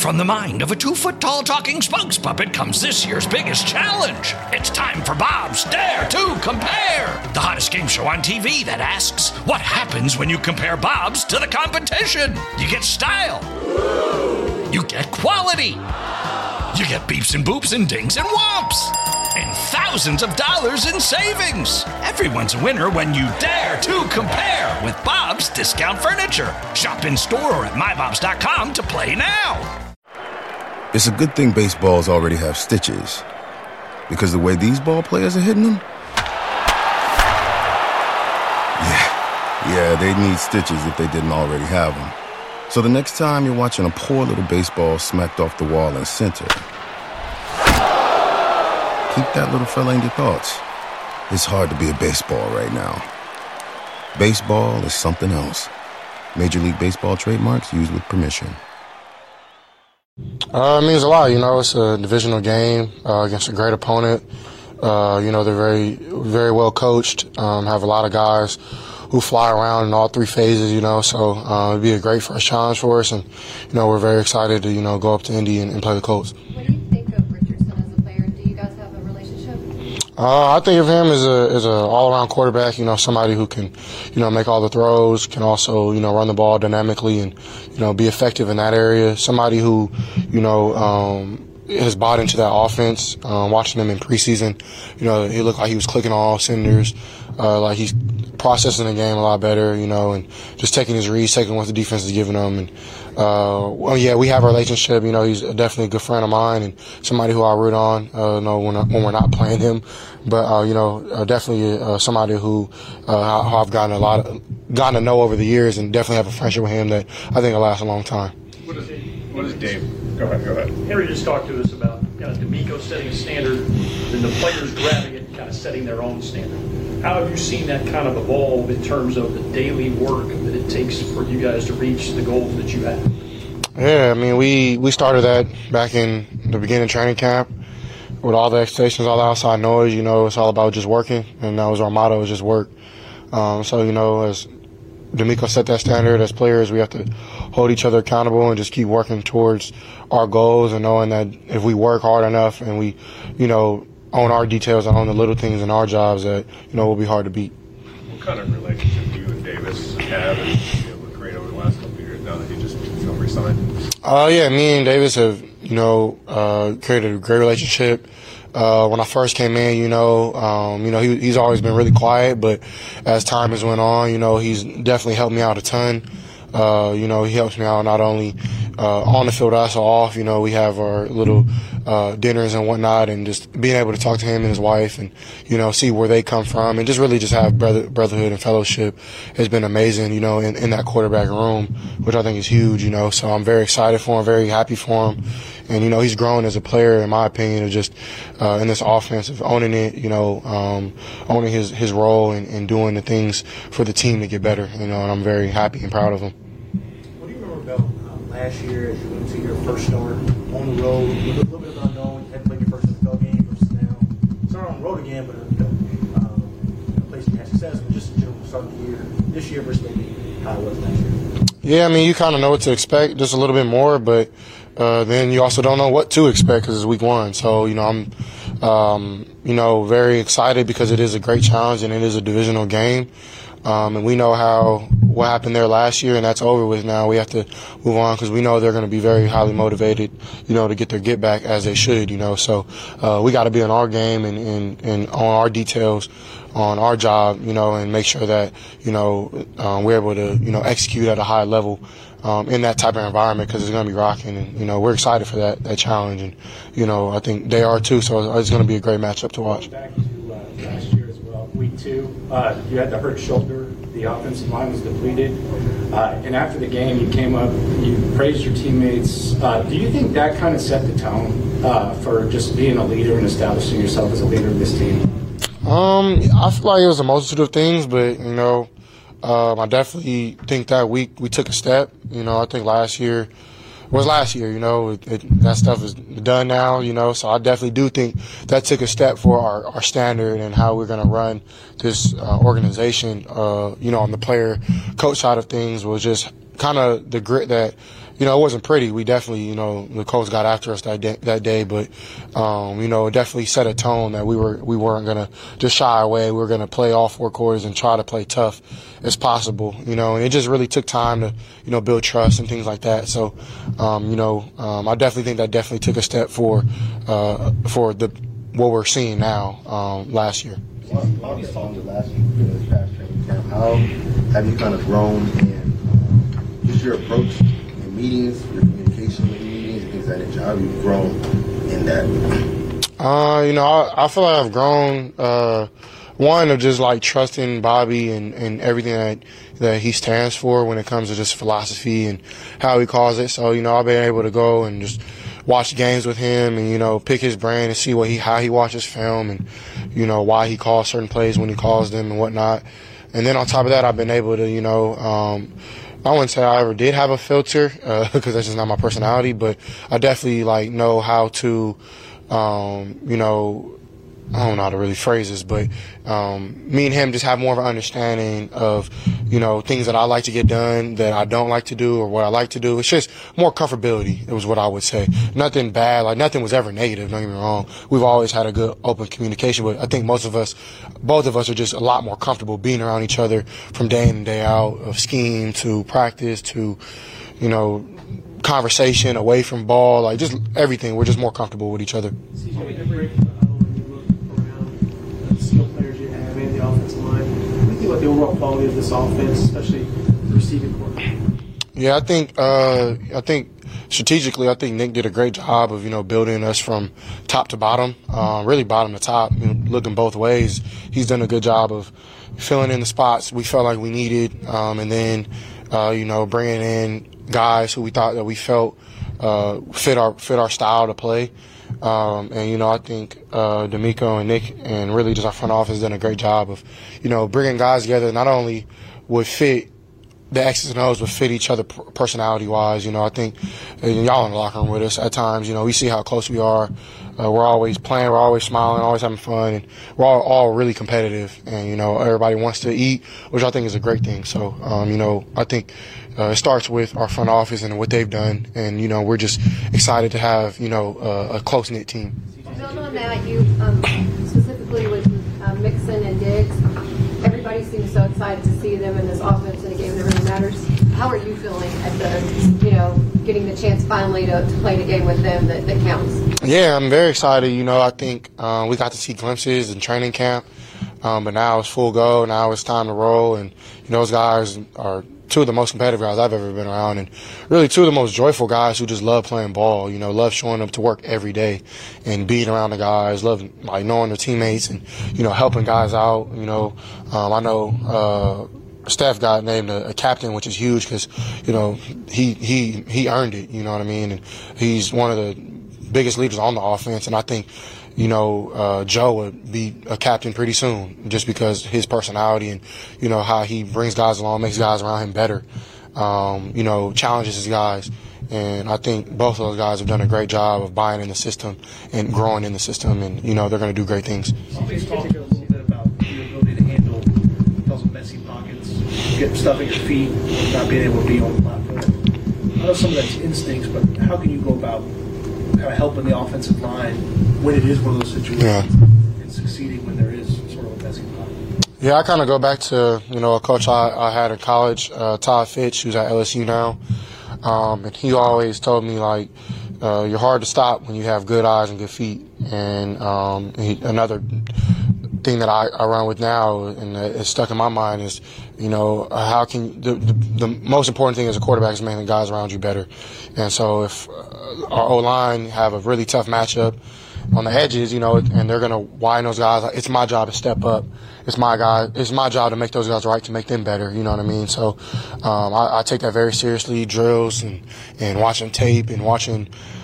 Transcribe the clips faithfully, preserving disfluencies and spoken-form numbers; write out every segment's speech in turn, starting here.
from the mind of a two-foot-tall talking spokes puppet comes this year's biggest challenge. It's time for Bob's Dare to Compare, the hottest game show on T V that asks, what happens when you compare Bobs to the competition? You get style. You get quality. You get beeps and boops and dings and whomps. And thousands of dollars in savings. Everyone's a winner when you dare to compare with Bob's Discount Furniture. Shop in store or at my bobs dot com to play now. It's a good thing baseballs already have stitches, because the way these ball players are hitting them, yeah, yeah, they'd need stitches if they didn't already have them. So the next time you're watching a poor little baseball smacked off the wall in center, keep that little fella in your thoughts. It's hard to be a baseball right now. Baseball is something else. Major League Baseball trademarks used with permission. Uh, it means a lot, you know. It's a divisional game uh, against a great opponent. Uh, you know, they're very, very well coached, um, have a lot of guys who fly around in all three phases, you know, so uh, it'd be a great first challenge for us, and, you know, we're very excited to, you know, go up to Indy and, and play the Colts. What do you think of Richardson as a player? Do you guys have a relationship? Uh, I think of him as a as a all-around quarterback, you know, somebody who can, you know, make all the throws, can also, you know, run the ball dynamically and, you know, be effective in that area. Somebody who, you know, um, has bought into that offense. Um, watching him in preseason, you know, he looked like he was clicking on all cylinders, uh, like he's processing the game a lot better, you know, and just taking his reads, taking what the defense is giving him. And, uh, well, yeah, we have a relationship. You know, he's definitely a good friend of mine and somebody who I root on, uh, know when, when we're not playing him. But, uh, you know, uh, definitely uh, somebody who, uh, who I've gotten a lot of, gotten to know over the years, and definitely have a friendship with him that I think will last a long time. What is, what is Dave? Go ahead, go ahead. Henry just talked to us about kind of DeMeco setting a standard, then the players grabbing it and kind of setting their own standard. How have you seen that kind of evolve in terms of the daily work that it takes for you guys to reach the goals that you have? Yeah, I mean, we, we started that back in the beginning of training camp with all the expectations, all the outside noise. You know, it's all about just working, and that was our motto, is just work. Um, so, you know, as DeMeco set that standard, as players, we have to hold each other accountable and just keep working towards our goals, and knowing that if we work hard enough and we, you know, own our details and own the little things in our jobs, that, you know, will be hard to beat. What kind of relationship do you and Davis have and be able to create over the last couple of years now that you just feel resigned? Uh, yeah, me and Davis have, you know, uh, created a great relationship. Uh, when I first came in, you know, um, you know, he, he's always been really quiet, but as time has went on, you know, he's definitely helped me out a ton. Uh, you know, he helps me out not only uh, on the field, also off. You know, we have our little uh, dinners and whatnot, and just being able to talk to him and his wife and, you know, see where they come from and just really just have brother, brotherhood and fellowship has been amazing, you know, in, in that quarterback room, which I think is huge, you know. So I'm very excited for him, very happy for him. And, you know, he's grown as a player, in my opinion, of just uh, in this offense, of owning it, you know, um, owning his, his role and, and doing the things for the team to get better, you know, and I'm very happy and proud of him. What do you remember about um, last year as you went to your first start on the road? A little bit of unknown, you had played your first N F L game versus now. Started on the road again, but, you know, um, a place you had success, but just in general, starting the year, this year versus maybe how it was last year. Yeah, I mean, you kind of know what to expect, just a little bit more, but uh, then you also don't know what to expect because it's week one. So, you know, I'm, um, you know, very excited because it is a great challenge and it is a divisional game. Um, and we know how what happened there last year, and that's over with now. We have to move on because we know they're going to be very highly motivated, you know, to get their get back as they should, you know. So uh, we got to be on our game and, and, and on our details, on our job, you know, and make sure that, you know, um, we're able to, you know, execute at a high level um, in that type of environment because it's going to be rocking. And, you know, we're excited for that, that challenge. And, you know, I think they are too. So it's going to be a great matchup to watch. Back to uh, last year as well, week two, uh, you had the hurt shoulder. The offensive line was depleted. Uh, and after the game, you came up, you praised your teammates. Uh, do you think that kind of set the tone uh, for just being a leader and establishing yourself as a leader of this team? Um, I feel like it was a multitude of things, but, you know, um, I definitely think that week we took a step. You know, I think last year was last year, you know, it, it, that stuff is done now, you know, so I definitely do think that took a step for our, our standard and how we're going to run this uh, organization, uh, you know, on the player coach side of things was just kind of the grit that, you know, it wasn't pretty. We definitely, you know, the coach got after us that day, that day, but, um, you know, it definitely set a tone that we were, we weren't going to just shy away. We were going to play all four quarters and try to play tough as possible, you know, and it just really took time to, you know, build trust and things like that. So, um, you know, um, I definitely think that definitely took a step for, uh, for the, what we're seeing now, um, last year. Bobby's talking to last year, this past training camp. How have you kind of grown in um, just your approach in meetings, your communication in meetings, and things like that? How have you grown in that? Uh, you know, I, I feel like I've grown, uh, one, of just like trusting Bobby and, and everything that, that he stands for when it comes to just philosophy and how he calls it. So, you know, I've been able to go and just watch games with him and, you know, pick his brain and see what he, how he watches film and, you know, why he calls certain plays when he calls them and whatnot. And then on top of that, I've been able to, you know, um, I wouldn't say I ever did have a filter, uh, because that's just not my personality, but I definitely like know how to, um, you know, I don't know how to really phrase this, but um, me and him just have more of an understanding of, you know, things that I like to get done that I don't like to do or what I like to do. It's just more comfortability, it was what I would say. Nothing bad, like nothing was ever negative, don't get me wrong. We've always had a good open communication, but I think most of us, both of us are just a lot more comfortable being around each other from day in and day out, of scheme to practice to, you know, conversation away from ball, like just everything. We're just more comfortable with each other. What the overall quality of this offense, especially the receiving corps? Yeah, I think uh, I think strategically, I think Nick did a great job of, you know, building us from top to bottom, uh, really bottom to top, you know, looking both ways. He's done a good job of filling in the spots we felt like we needed, um, and then uh, you know, bringing in guys who we thought that we felt uh, fit our fit our style to play. Um, and, you know, I think uh, D'Amico and Nick and really just our front office done a great job of, you know, bringing guys together not only would fit the X's and O's, but fit each other personality-wise. You know, I think and y'all in the locker room with us at times, you know, we see how close we are. Uh, we're always playing, we're always smiling, always having fun, and we're all, all really competitive. And, you know, everybody wants to eat, which I think is a great thing. So, um, you know, I think uh, it starts with our front office and what they've done. And, you know, we're just excited to have, you know, uh, a close-knit team. Building on that, you um, specifically with uh, Mixon and Diggs, everybody seems so excited to see them in this offense in a game that really matters. How are you feeling at the, you know, getting the chance finally to, to play the game with them that, that counts? Yeah, I'm very excited. You know, I think uh, we got to see glimpses in training camp, um, but now it's full go. Now it's time to roll, and you know, those guys are two of the most competitive guys I've ever been around, and really two of the most joyful guys who just love playing ball, you know, love showing up to work every day and being around the guys, love like knowing their teammates and, you know, helping guys out. You know, um, I know uh, Steph got named a, a captain, which is huge because, you know, he, he, he earned it, you know what I mean? And he's one of the biggest leaders on the offense, and I think, you know, uh, Joe would be a captain pretty soon just because his personality and, you know, how he brings guys along, makes guys around him better, um, you know, challenges his guys. And I think both of those guys have done a great job of buying in the system and growing in the system, and, you know, they're going to do great things. Somebody's talked a little bit about your ability to handle those messy pockets, get stuff at your feet, not being able to be on the platform. I know some of that's instincts, but how can you go about kind of helping the offensive line when it is one of those situations, yeah, and succeeding when there is sort of a messy pocket? Yeah, I kind of go back to, you know, a coach I, I had in college, uh, Todd Fitch, who's at L S U now. Um, and he always told me, like, uh, you're hard to stop when you have good eyes and good feet. And um, he, another thing that I, I run with now and it's stuck in my mind is, you know, how can the, the, the most important thing as a quarterback is making the guys around you better. And so if uh, our O-line have a really tough matchup on the edges, you know, and they're going to widen those guys, it's my job to step up. It's my guy. It's my job to make those guys right, to make them better. You know what I mean? So um, I, I take that very seriously. Drills and, and watching tape and watching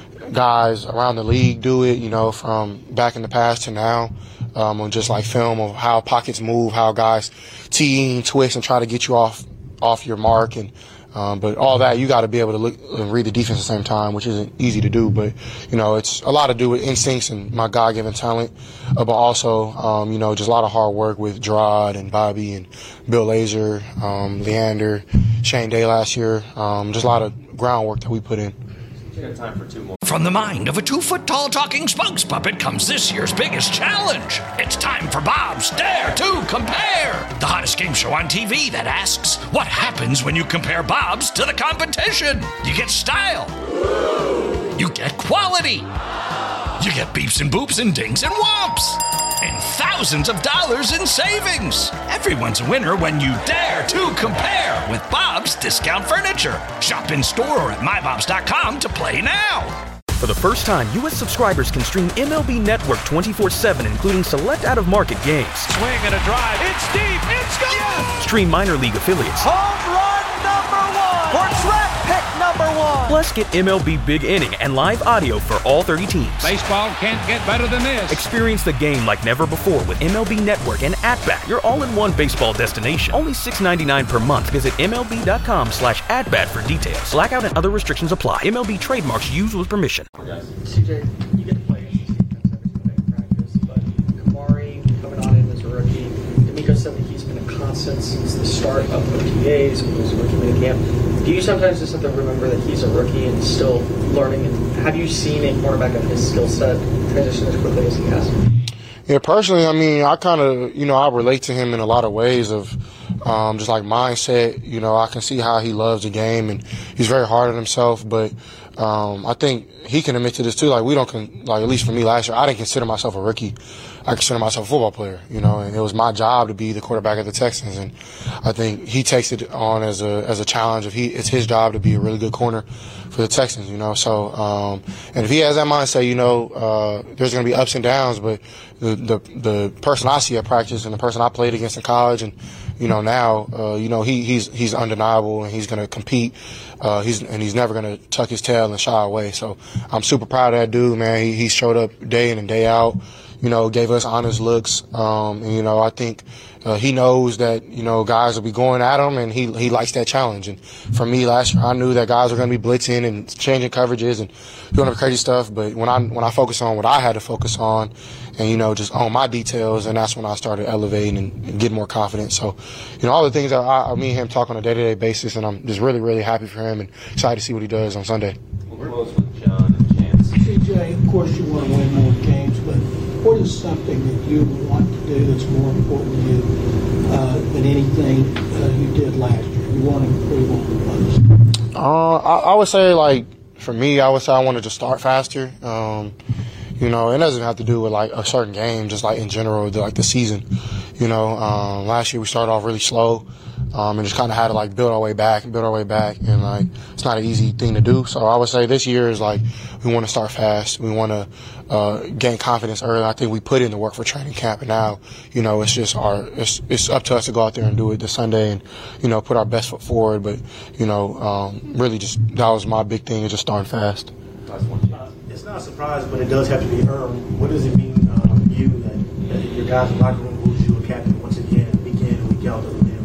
guys around the league do it, you know, from back in the past to now, um, on just like film of how pockets move, how guys tee and twist and try to get you off off your mark. And um, but all that, you got to be able to look and read the defense at the same time, which isn't easy to do. But, you know, it's a lot to do with instincts and my God-given talent, uh, but also, um, you know, just a lot of hard work with Gerard and Bobby and Bill Lazor, um, Leander, Shane Day last year. Um, just a lot of groundwork that we put in. Time for two more. From the mind of a two-foot-tall talking spokes puppet comes this year's biggest challenge. It's time for Bob's Dare to Compare, the hottest game show on T V that asks, what happens when you compare Bobs to the competition? You get style. You get quality. You get beeps and boops and dings and whomps. And thousands of dollars in savings. Everyone's a winner when you dare to compare with Bob's Discount Furniture. Shop in store or at my bobs dot com to play now. For the first time, U S subscribers can stream M L B Network twenty-four seven, including select out-of-market games. Swing and a drive. It's deep. It's gone. Yes! Stream minor league affiliates. Home run number one. Or track pick number one. Plus, get M L B Big Inning and live audio for all thirty teams. Baseball can't get better than this. Experience the game like never before with M L B Network and At-Bat, your all-in-one baseball destination. Only six dollars and ninety-nine cents per month. Visit M L B dot com slash at-bat for details. Blackout and other restrictions apply. M L B trademarks used with permission. C J, you get to play against this defense every single day in practice, but Kamari coming on in as a rookie, D'Amico said that he's been a constant since the start of O T As, when he was a rookie minicamp. Do you sometimes just have to remember that he's a rookie and still learning? And have you seen a cornerback of his skill set transition as quickly as he has? Yeah, personally, I mean, I kind of, you know, I relate to him in a lot of ways of um, just like mindset. You know, I can see how he loves the game and he's very hard on himself, but Um, I think he can admit to this too. Like we don't, con- like at least for me last year, I didn't consider myself a rookie. I consider myself a football player, you know, and it was my job to be the quarterback of the Texans. And I think he takes it on as a as a challenge. If he, it's his job to be a really good corner for the Texans, you know. So, um, and if he has that mindset, you know, uh, there's going to be ups and downs. But the, the the person I see at practice and the person I played against in college and you know now, uh, you know he he's he's undeniable and he's going to compete. Uh, he's and he's never going to tuck his tail and shy away. So I'm super proud of that dude, man. He he showed up day in and day out. You know, gave us honest looks. Um, and, you know, I think uh, he knows that, you know, guys will be going at him, and he he likes that challenge. And for me last year, I knew that guys were going to be blitzing and changing coverages and doing the crazy stuff. But when I when I focus on what I had to focus on and, you know, just on my details, and that's when I started elevating and, and getting more confident. So, you know, all the things that I, me and him talk on a day-to-day basis, and I'm just really, really happy for him and excited to see what he does on Sunday. We'll close with John and Chance. C J, of course you want to win more games, but what is something that you want to do that's more important to you uh, than anything uh, you did last year? You want to improve on the Uh, I, I would say, like, for me, I would say I wanted to start faster. Um, you know, it doesn't have to do with, like, a certain game, just, like, in general, the, like, the season. You know, um, last year we started off really slow. Um, and just kind of had to like build our way back, build our way back, and like it's not an easy thing to do. So I would say this year is like we want to start fast, we want to uh, gain confidence early. I think we put in the work for training camp, and now you know it's just our it's it's up to us to go out there and do it this Sunday, and you know put our best foot forward. But you know, um, really just that was my big thing, is just starting fast. Uh, it's not a surprise, but it does have to be earned. What does it mean uh, for you that, that your guys in the locker room lose you a captain once again, week in and week out?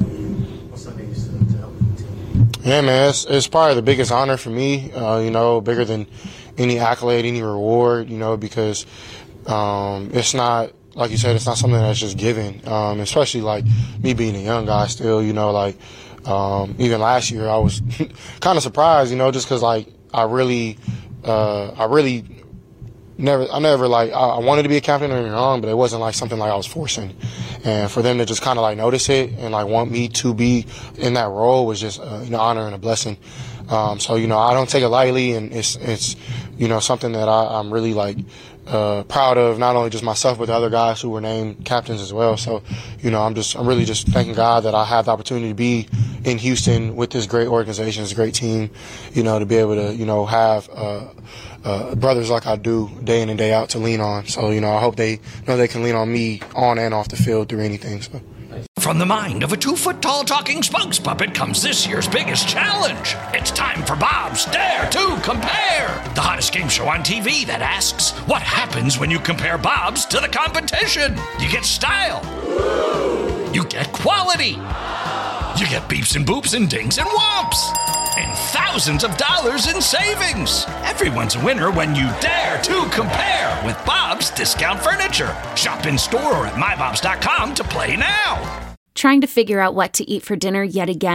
Yeah, man, it's, it's probably the biggest honor for me, uh, you know, bigger than any accolade, any reward, you know, because um, it's not, like you said, it's not something that's just given, um, especially like me being a young guy still, you know, like um, even last year I was kind of surprised, you know, just because like I really, uh, I really never, I never like, I, I wanted to be a captain, don't get me wrong, but it wasn't like something like I was forcing. And for them to just kind of like notice it and like want me to be in that role was just uh, an honor and a blessing. Um, so, you know, I don't take it lightly, and it's, it's, you know, something that I, I'm really like, uh, proud of, not only just myself, but the other guys who were named captains as well. So, you know, I'm just, I'm really just thanking God that I have the opportunity to be in Houston with this great organization, this great team, you know, to be able to, you know, have, uh, uh, brothers like I do day in and day out to lean on. So, you know, I hope they know they can lean on me on and off the field through anything. So. From the mind of a two-foot-tall talking spokes puppet comes this year's biggest challenge. It's time for Bob's Dare to Compare, the hottest game show on T V that asks, what happens when you compare Bobs to the competition? You get style. You get quality. You get beeps and boops and dings and whomps. And thousands of dollars in savings. Everyone's a winner when you dare to compare with Bob's Discount Furniture. Shop in store or at my bobs dot com to play now. Trying to figure out what to eat for dinner yet again?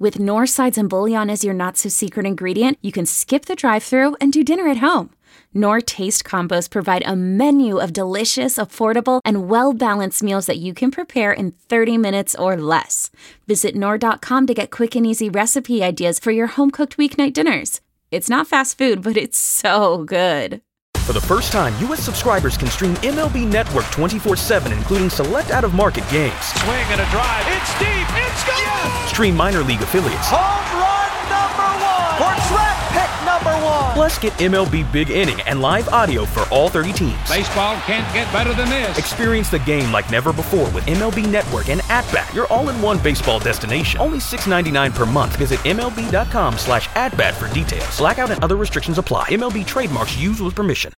With Knorr sides and bouillon as your not-so-secret ingredient, you can skip the drive-thru and do dinner at home. Knorr Taste Combos provide a menu of delicious, affordable, and well-balanced meals that you can prepare in thirty minutes or less. Visit Knorr dot com to get quick and easy recipe ideas for your home-cooked weeknight dinners. It's not fast food, but it's so good. For the first time, U S subscribers can stream M L B Network twenty-four seven, including select out-of-market games. Swing and a drive. It's deep. It's gone. Yes! Stream minor league affiliates. Home run number one. Portrait pick number one. Plus, get M L B Big Inning and live audio for all thirty teams. Baseball can't get better than this. Experience the game like never before with M L B Network and At-Bat, your all-in-one baseball destination. Only six dollars and ninety-nine cents per month. Visit MLB.com slash at-bat for details. Blackout and other restrictions apply. M L B trademarks used with permission.